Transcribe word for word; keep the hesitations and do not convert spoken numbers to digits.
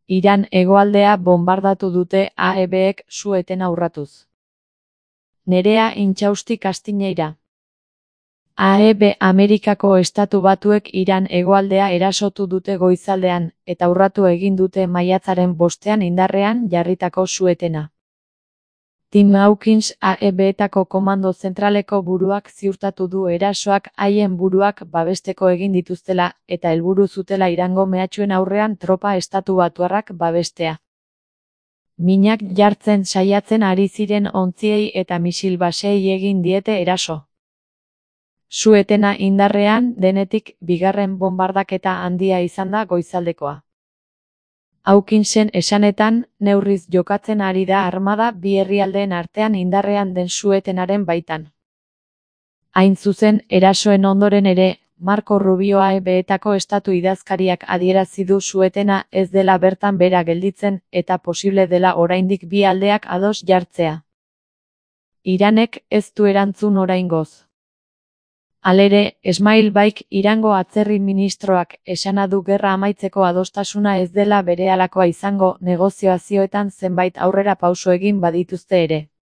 Iran hegoaldea bonbardatu dute A E Bek su-etena urratuz. Nerea Intxausti Castiñeira. A E B Amerikako Estatu Batuek Iran hegoaldea erasotu dute goizaldean, eta urratu egin dute maiatzaren bostean indarrean jarritako su-etena. Tim Hawkins A E Betako komando zentraleko buruak ziurtatu du erasoak haien buruak babesteko egin dituztela, eta helburu zutela Irango mehatxuen aurrean tropa estatubatuarrak babestea. Minak jartzen saiatzen ari ziren ontziei eta misil baseei egin diete eraso. Su-etena indarrean denetik bigarren bonbardaketa handia izan da goizaldekoa. Hawkinsen esanetan, neurriz jokatzen ari da armada bi herrialdeen artean indarrean den su-etenaren baitan. Hain zuzen, erasoen ondoren ere, Marco Rubio A E Betako estatu idazkariak adierazi du su-etena ez dela bertan bera gelditzen eta posible dela oraindik bi aldeak ados jartzea. Iranek ez du erantzun oraingoz. Halere, Esmail Baik Irango atzerri ministroak esana du gerra amaitzeko adostasuna ez dela berehalakoa izango negoziazioetan zenbait aurrera pauso egin badituzte ere.